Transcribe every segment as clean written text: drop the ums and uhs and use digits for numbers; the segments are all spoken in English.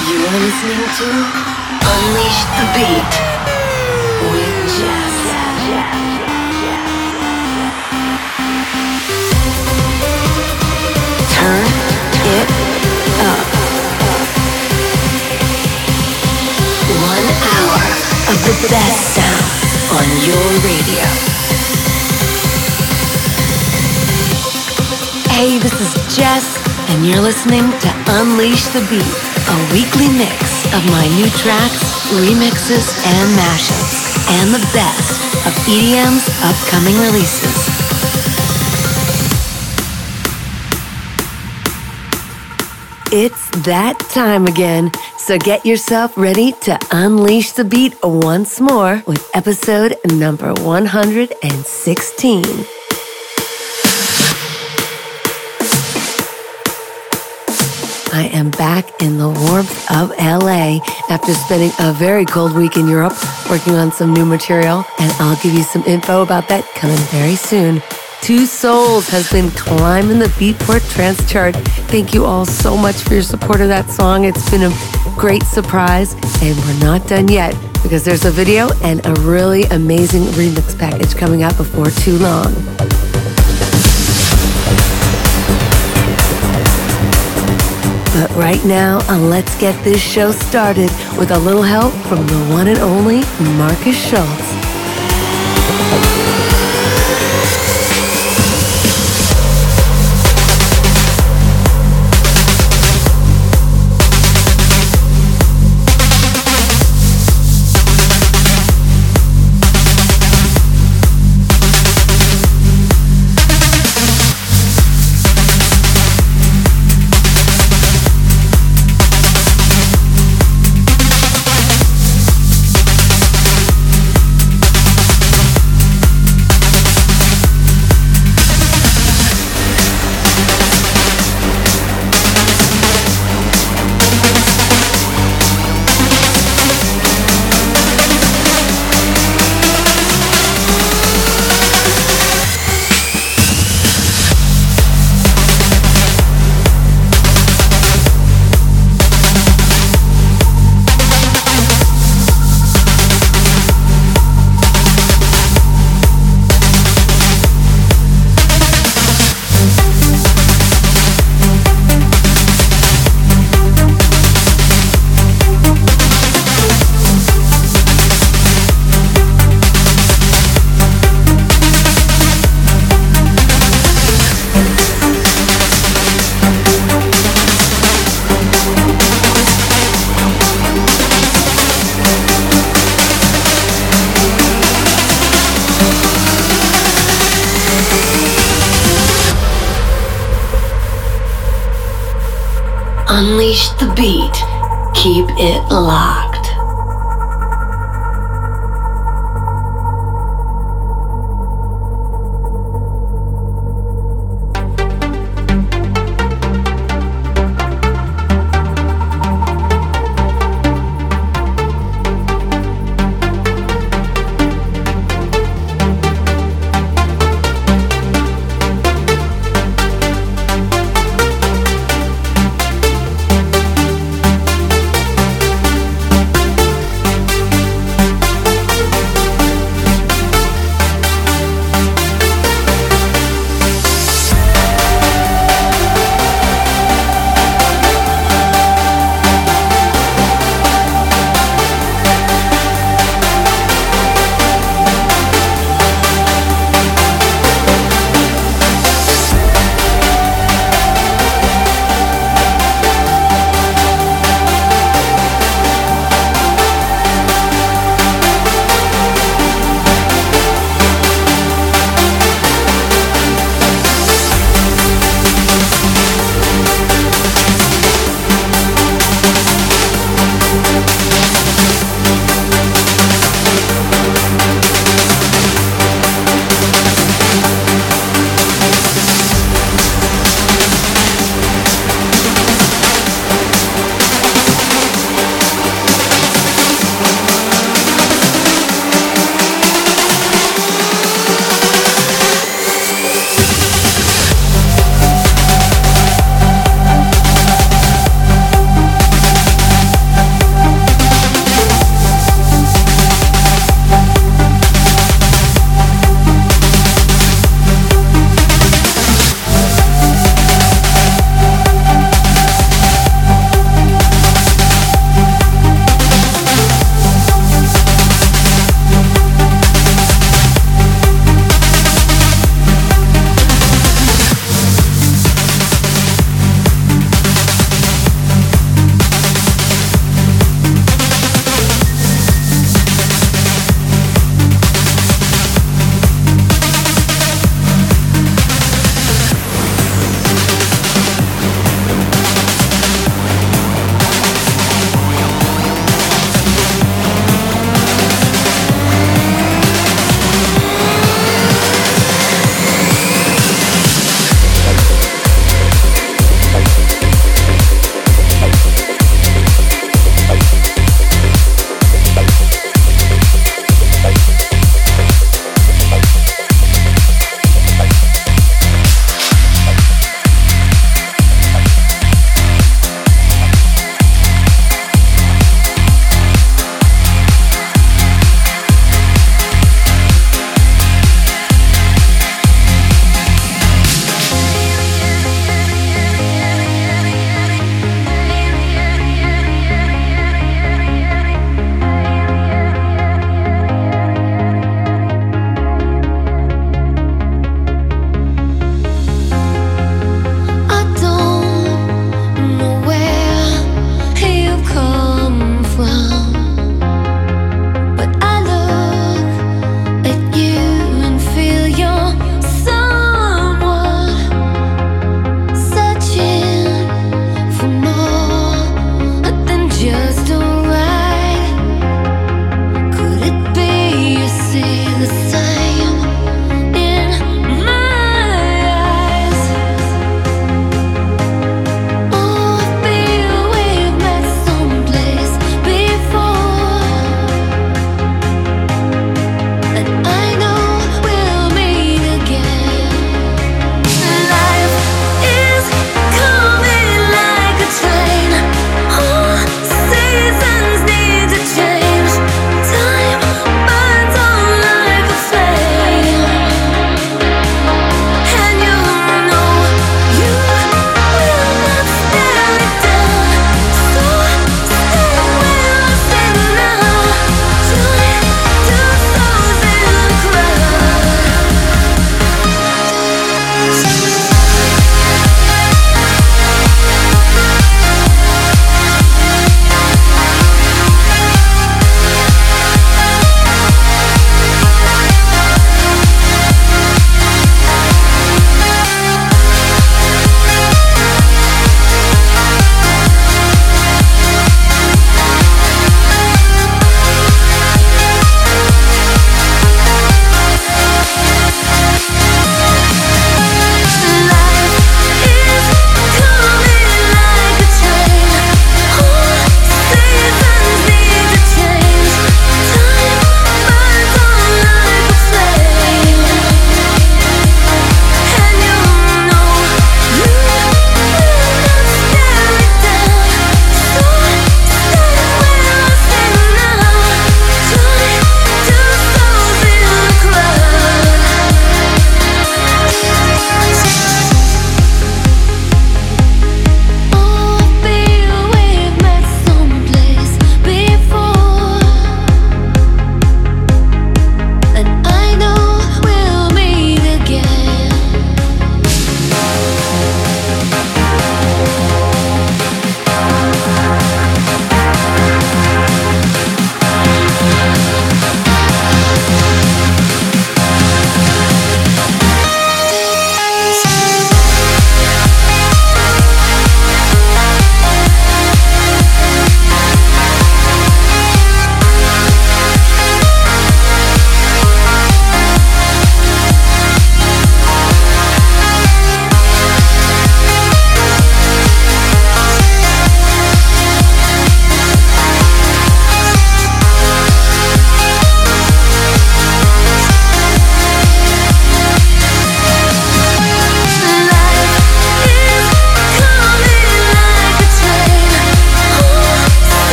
You're listening to Unleash the Beat with Jess. Turn it up. 1 hour of the best sound on your radio. Hey, this is Jess, and you're listening to Unleash the Beat, a weekly mix of my new tracks, remixes, and mashups, and the best of EDM's upcoming releases. It's that time again, so get yourself ready to unleash the beat once more with episode number 116. I am back in the warmth of LA after spending a very cold week in Europe working on some new material, and I'll give you some info about that coming very soon. Two Souls has been climbing the Beatport Trance chart. Thank you all so much for your support of that song. It's been a great surprise, and we're not done yet because there's a video and a really amazing remix package coming out before too long. But right now, let's get this show started with a little help from the one and only Marcus Schultz. Unleash the beat. Keep it locked.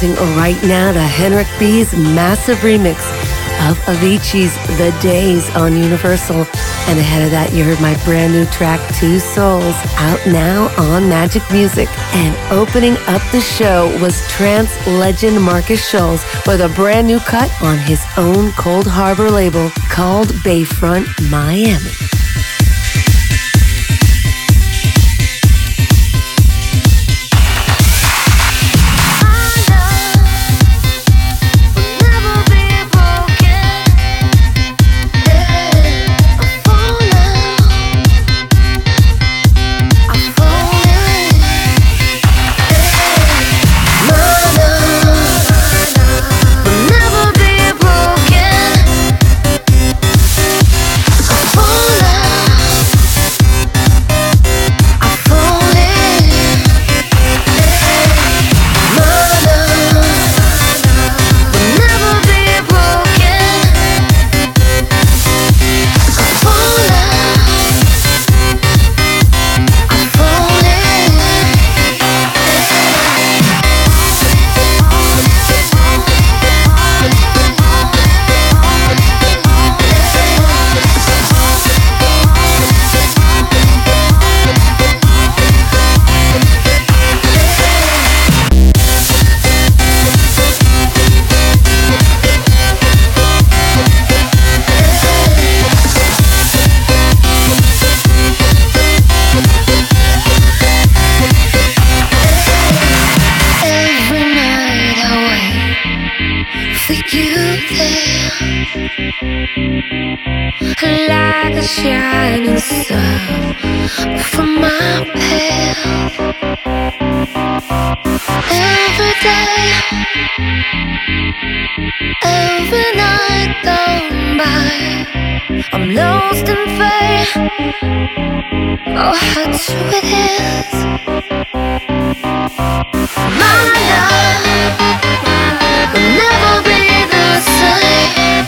blasting right now to Henrik B's massive remix of Avicii's The Days on Universal. And ahead of that, you heard my brand new track, Two Souls, out now on Magic Music. And opening up the show was trance legend Marcus Schulz with a brand new cut on his own Cold Harbor label called Bayfront Miami. Like a shining sun from my path. Every day, every night gone by, I'm lost in faith. Oh, how true it is. My love will never be the same.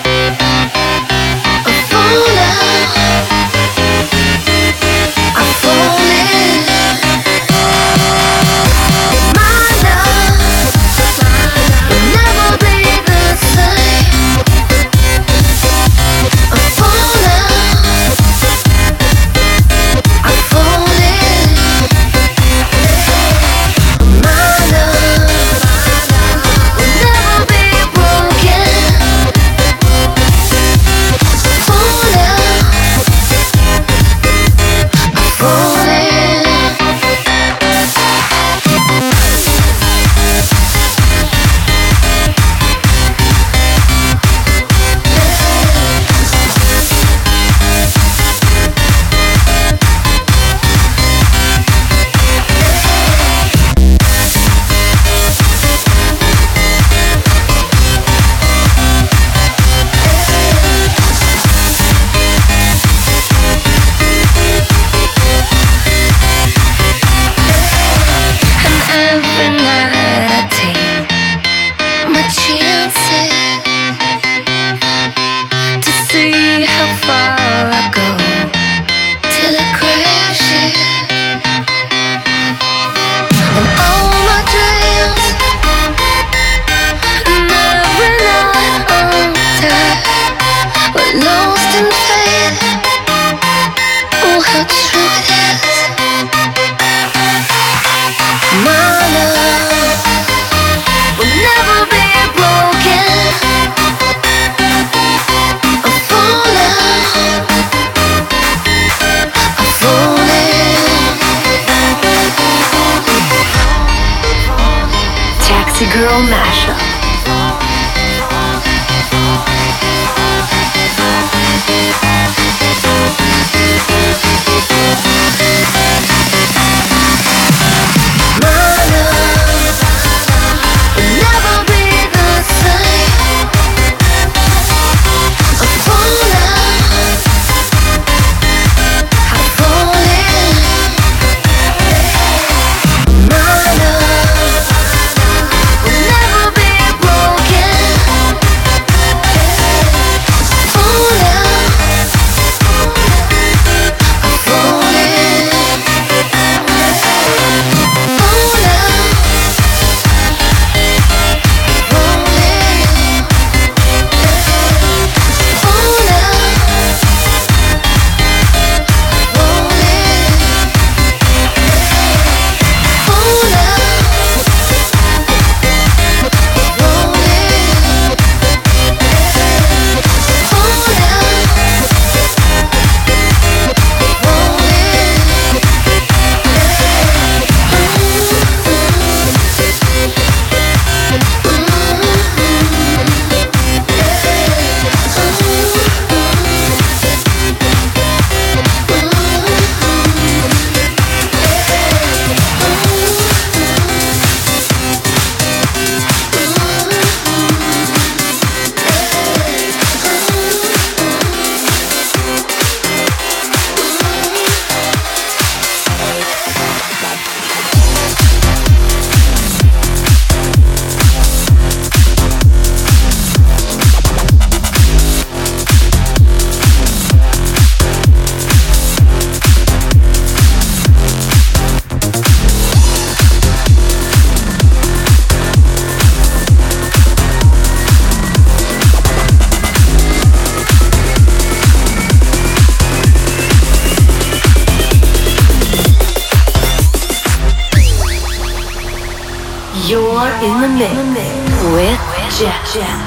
Girl mashup. Never be are in the mix with Jess.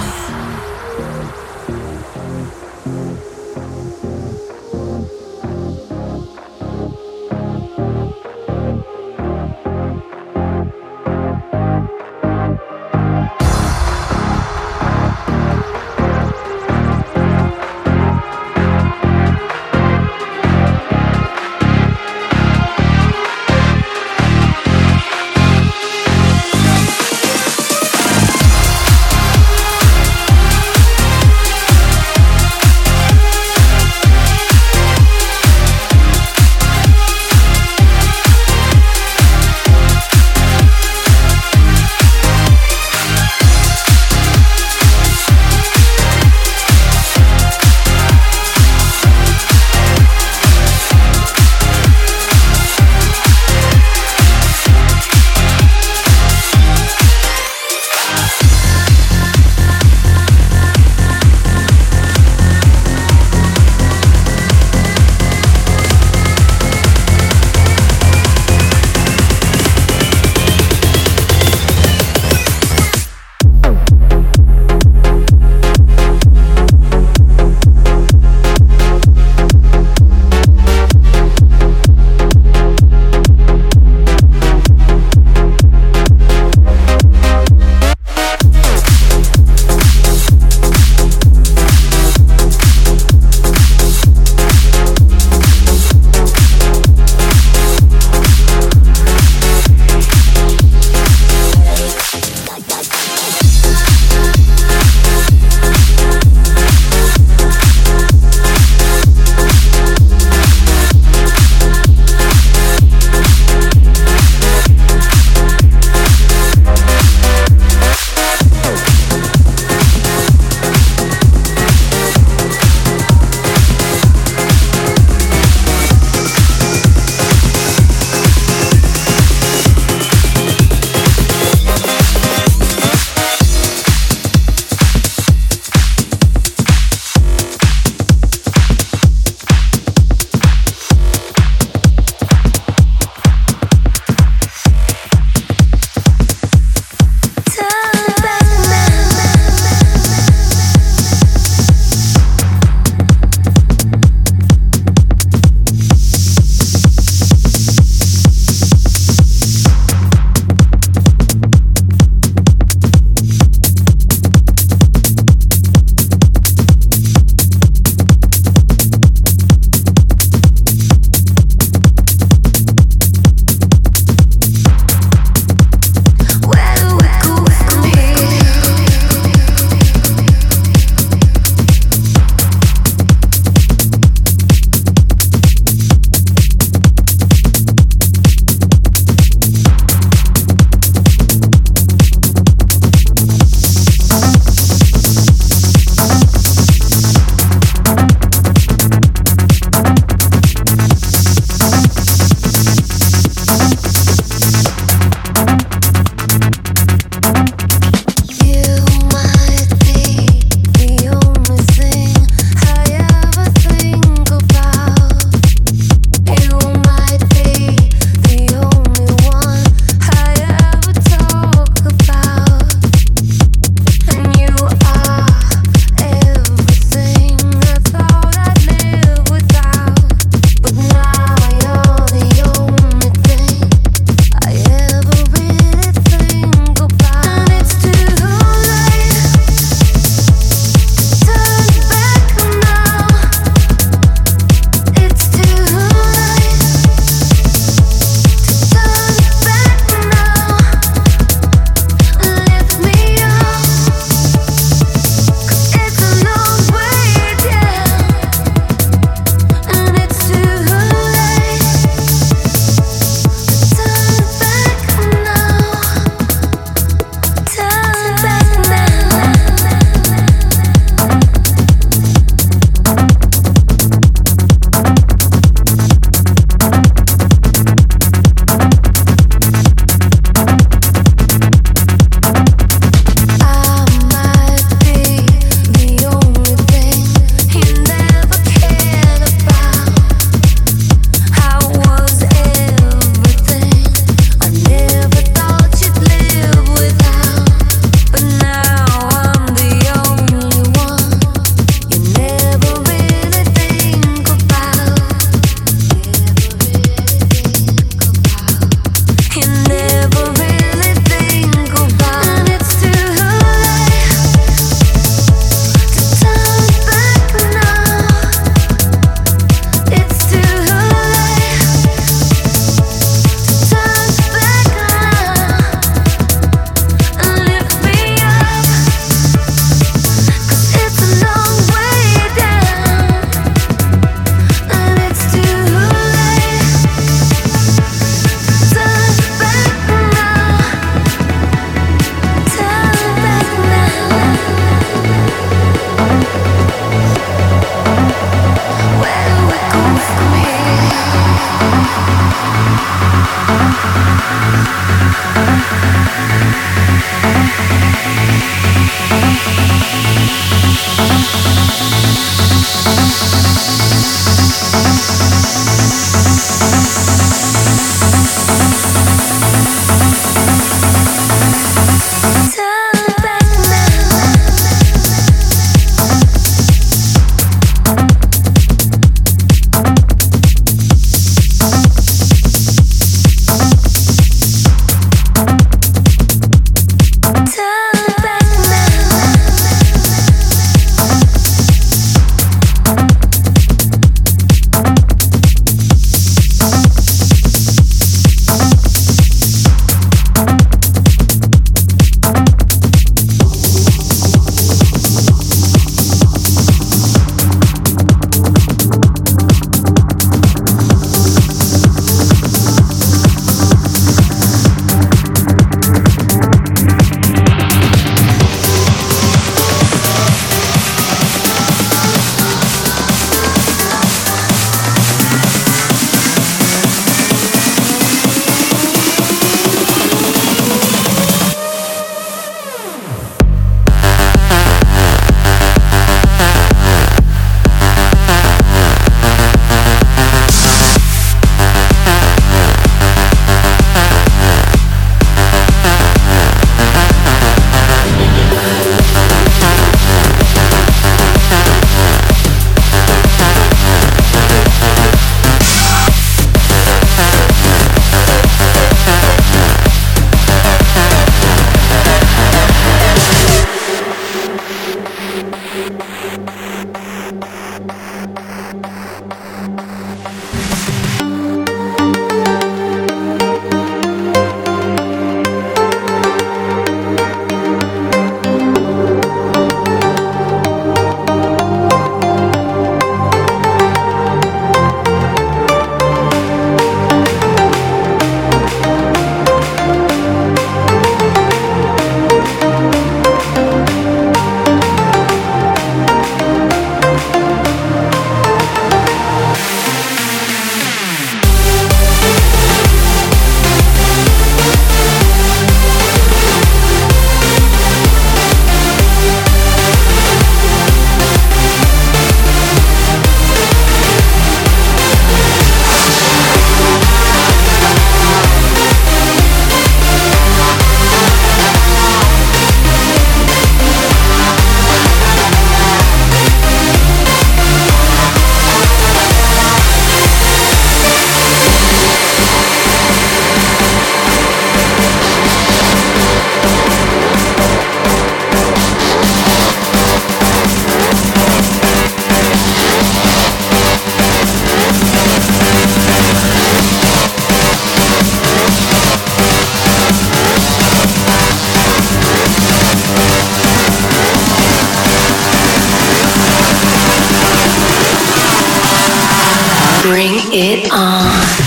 Bring it on.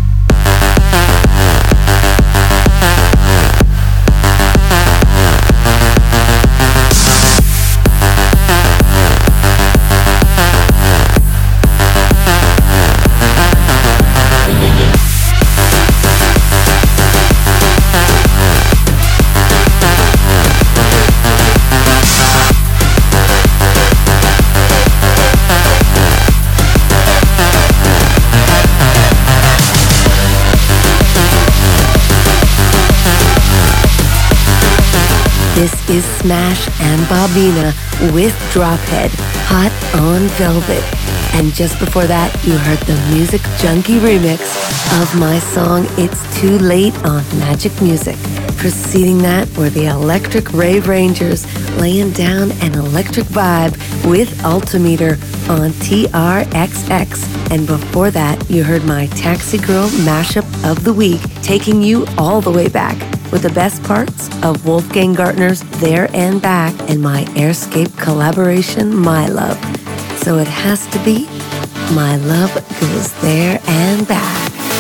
This is Smash and Bobina with Drophead, Hot on Velvet. And just before that, you heard the Music Junkie remix of my song It's Too Late on Magic Music. Preceding that were the Electric Rave Rangers laying down an electric vibe with Altimeter on TRXX. And before that, you heard my Taxi Girl mashup of the week, taking you all the way back with the best parts of Wolfgang Gartner's There and Back and my Airscape collaboration, My Love. So it has to be My Love Goes There and Back.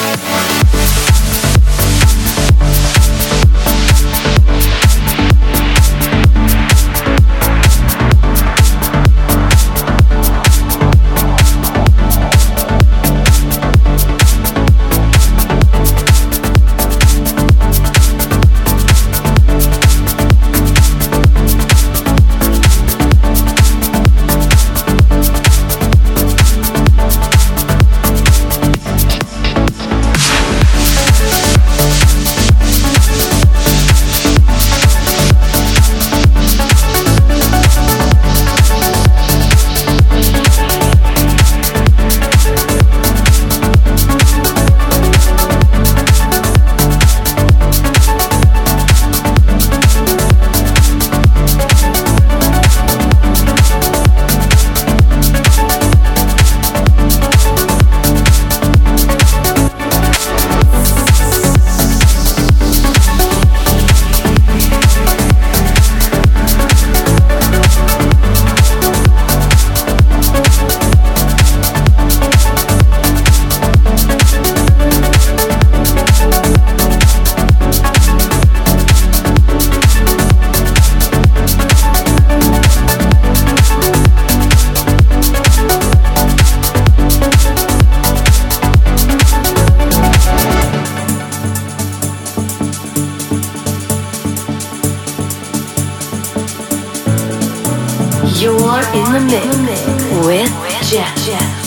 You're in the mix with Jeff.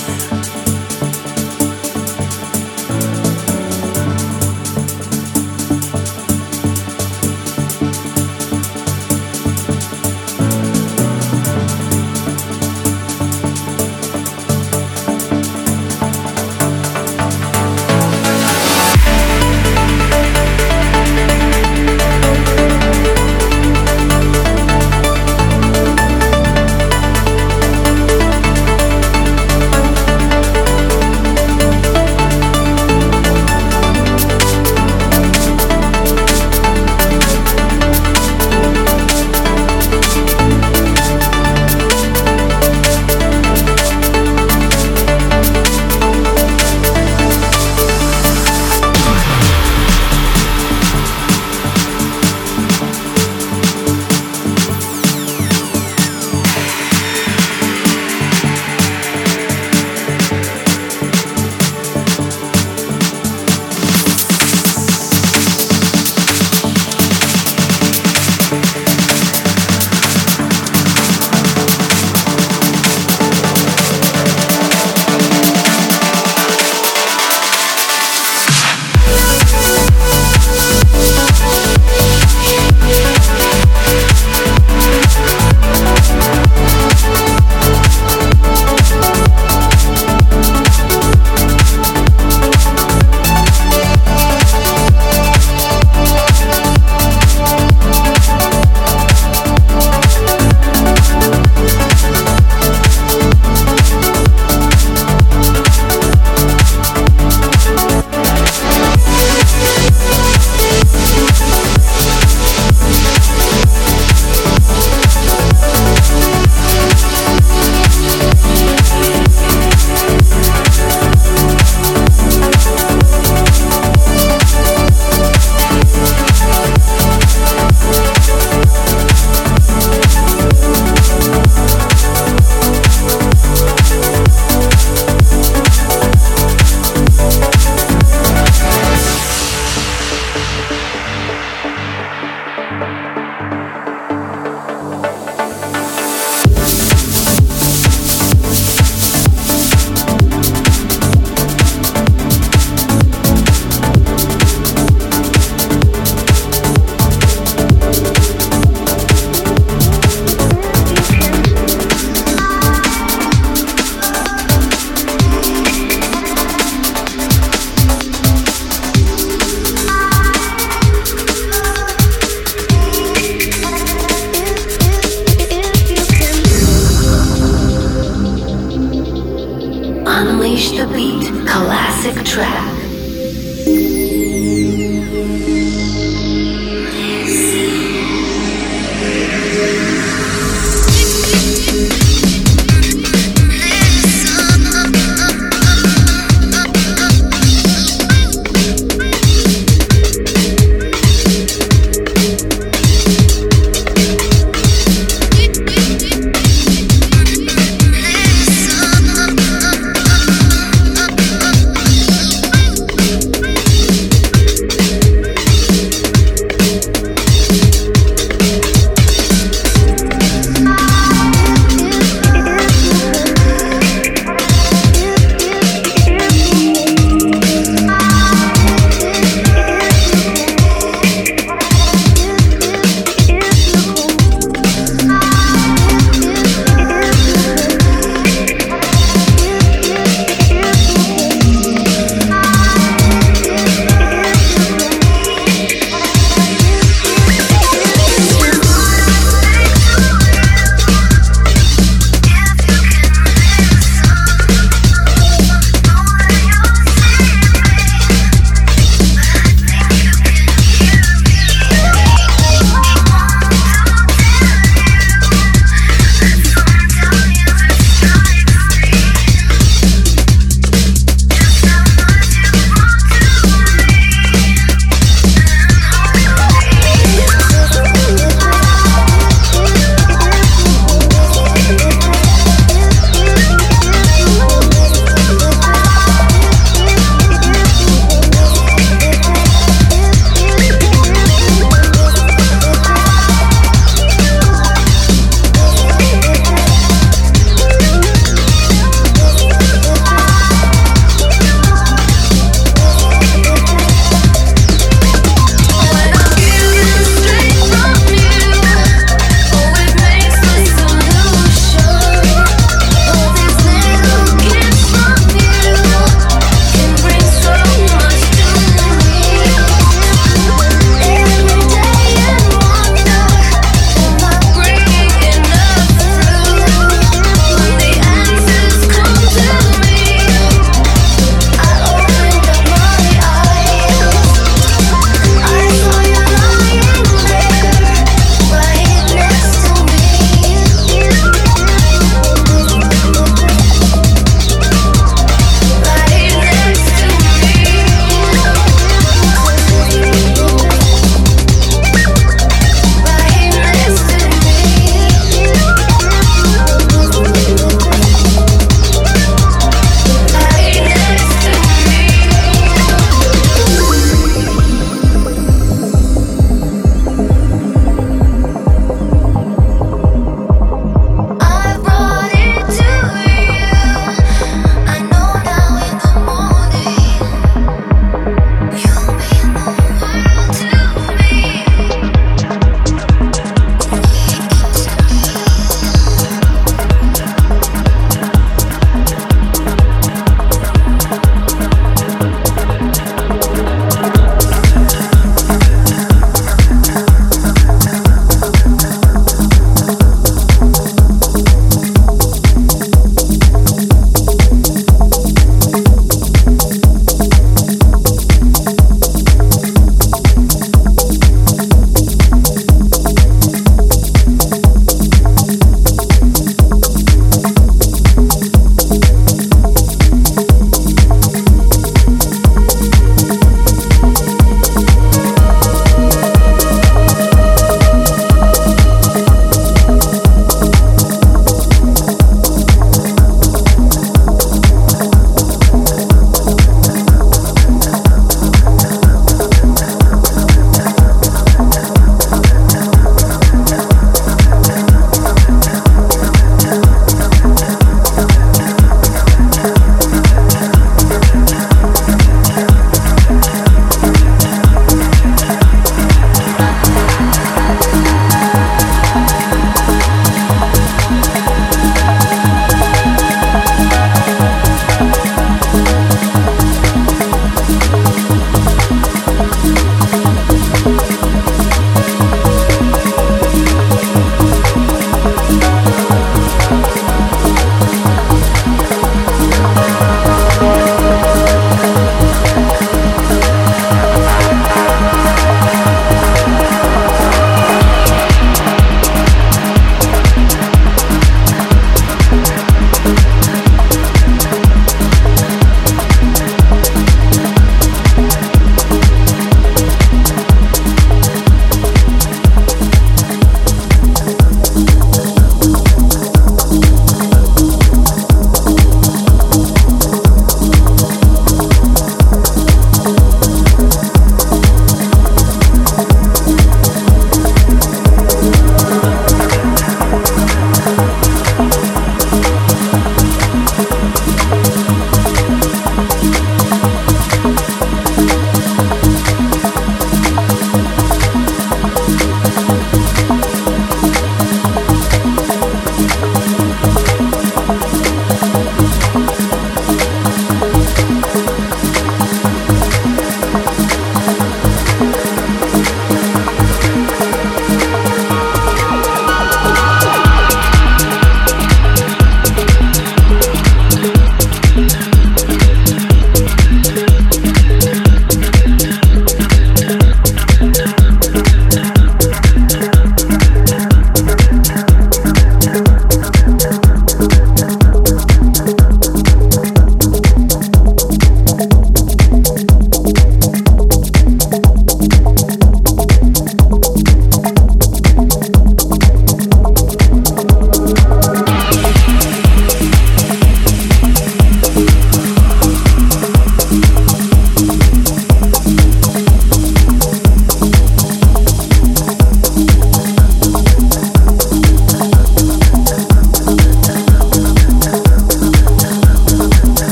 Unleash the Beat classic track.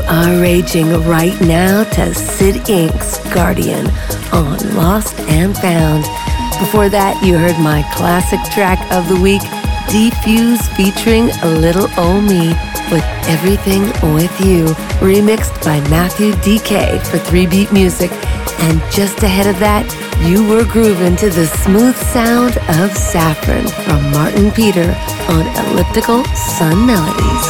are raging right now to Sid Inc's Guardian on Lost and Found. Before that, you heard my classic track of the week, Defuse featuring Little Ol' Me with Everything With You, remixed by Matthew DK for 3Beat Music. And just ahead of that, you were grooving to the smooth sound of Saffron from Martin Peter on Elliptical Sun Melodies.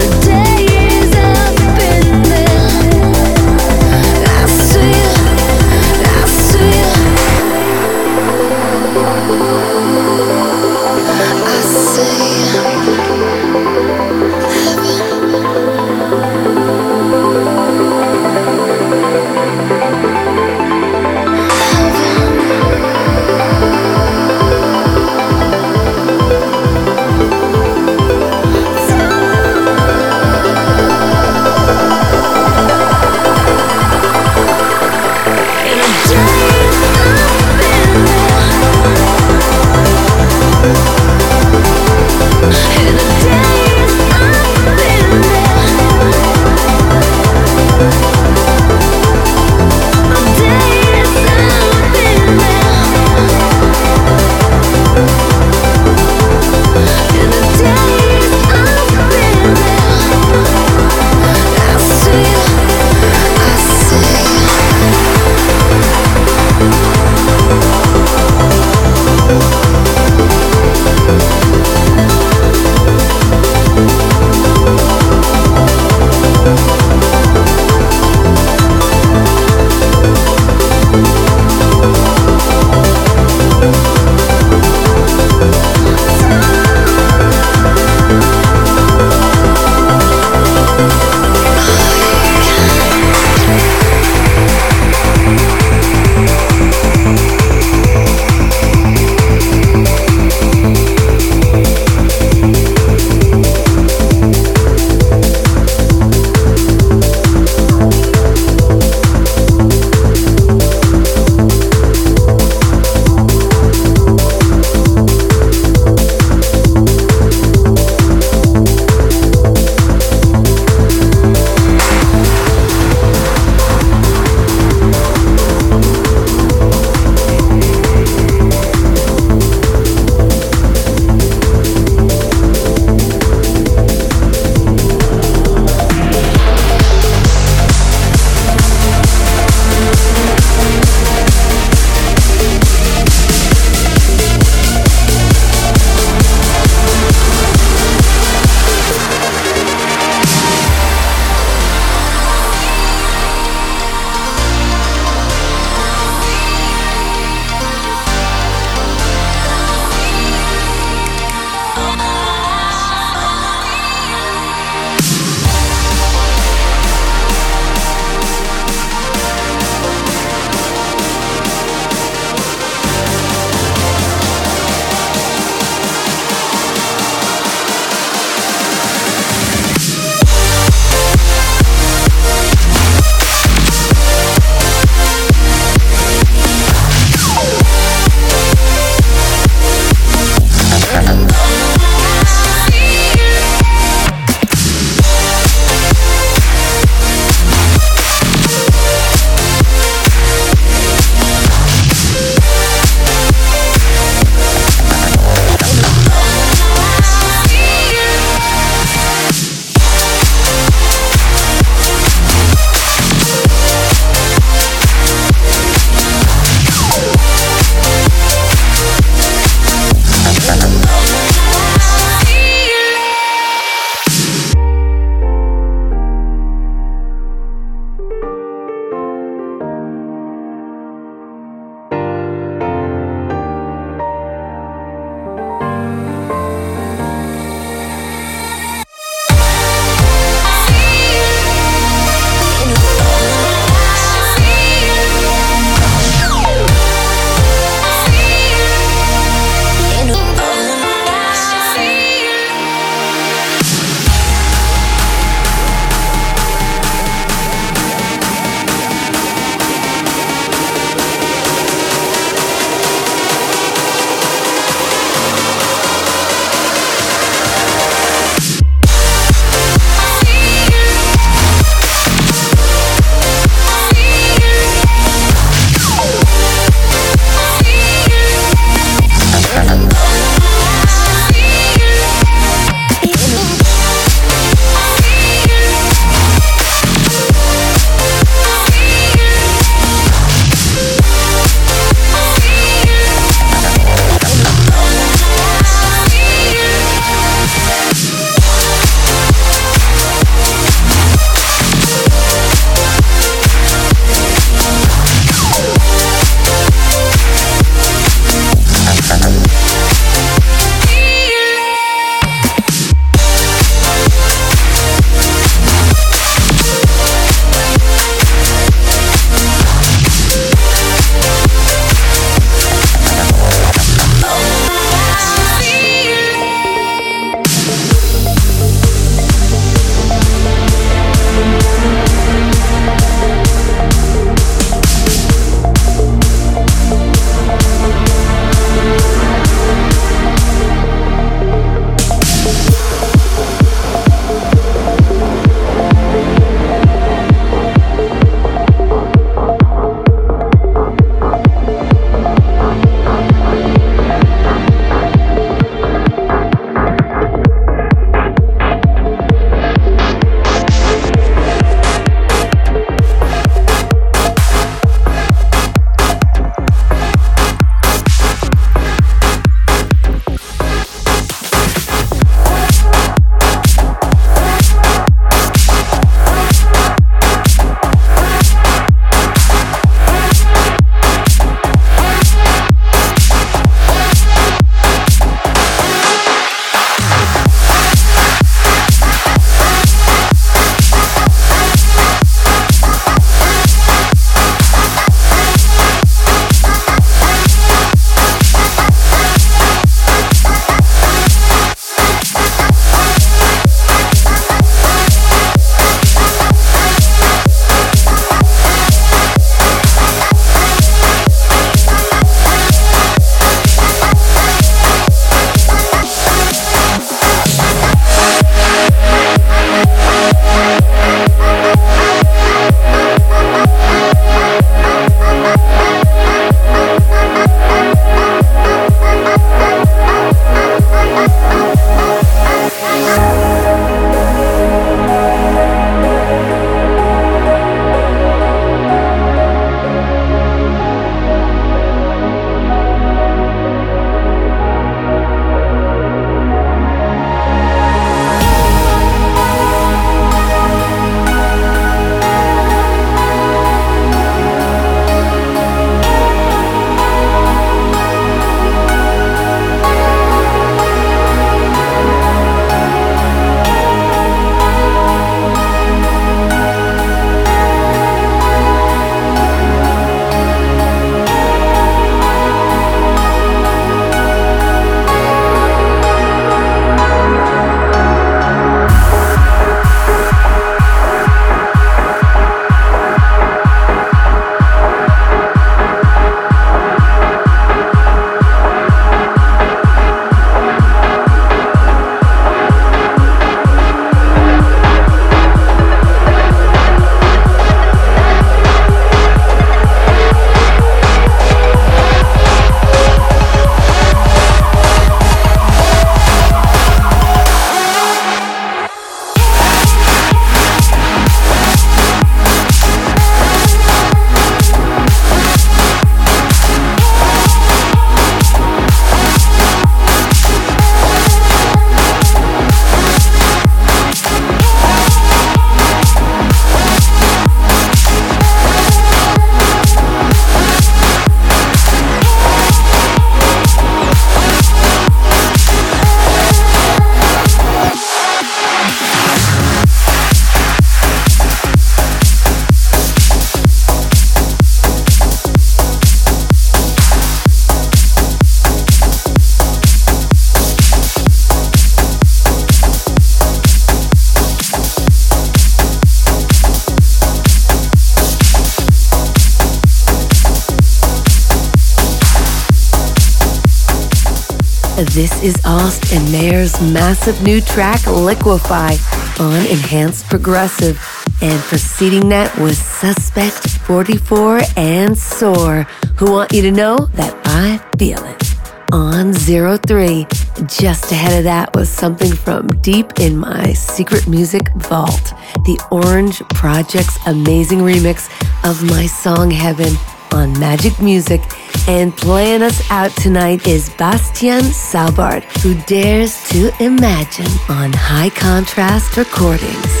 This is Aust and Mayer's massive new track, Liquefy, on Enhanced Progressive. And preceding that was Suspect 44 and Soar, who want you to know that I feel it, on 03. Just ahead of that was something from deep in my secret music vault, the Orange Project's amazing remix of my song Heaven on Magic Music. And playing us out tonight is Bastien Salbart, who dares to imagine on High Contrast Recordings.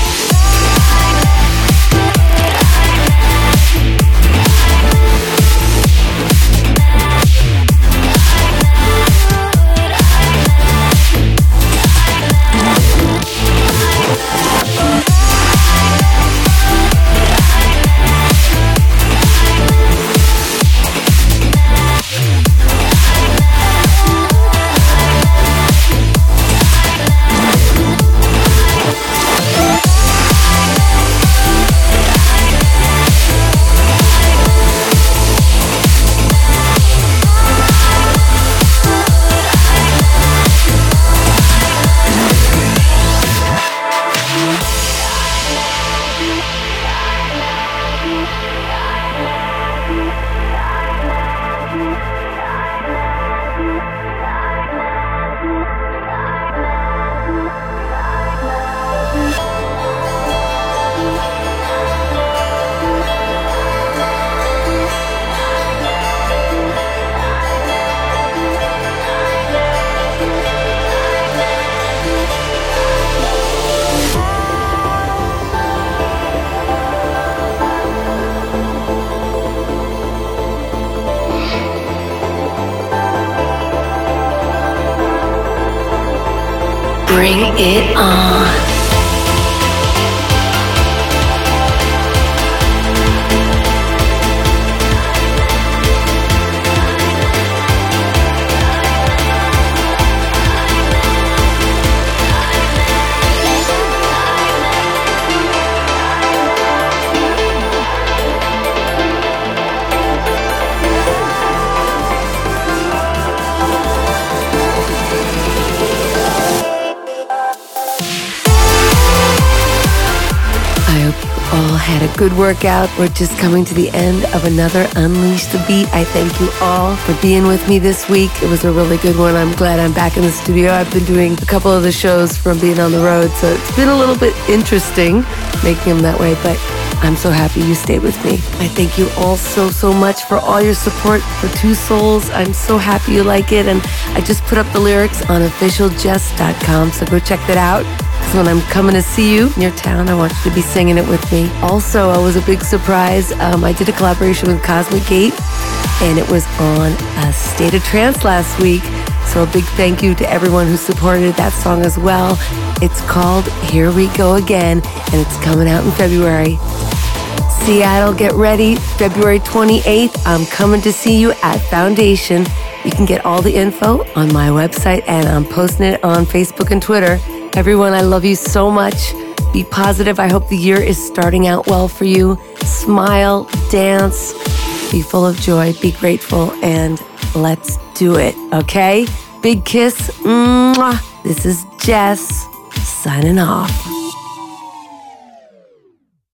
Bring it on. Had a good workout. We're just coming to the end of another Unleash the Beat. I thank you all for being with me this week. It was a really good one. I'm glad I'm back in the studio. I've been doing a couple of the shows from being on the road, so it's been a little bit interesting making them that way, but I'm so happy you stayed with me. I thank you all so much for all your support for Two Souls. I'm so happy you like it, and I just put up the lyrics on officialjess.com, so go check that out. When I'm coming to see you in your town, I want you to be singing it with me. Also, I was a big surprise. I did a collaboration with Cosmic Gate, and it was on A State of Trance last week. So a big thank you to everyone who supported that song as well. It's called Here We Go Again, and it's coming out in February. Seattle, get ready. February 28th, I'm coming to see you at Foundation. You can get all the info on my website, and I'm posting it on Facebook and Twitter. Everyone, I love you so much. Be positive. I hope the year is starting out well for you. Smile, dance, be full of joy, be grateful, and let's do it, okay? Big kiss. Mwah. This is Jess signing off.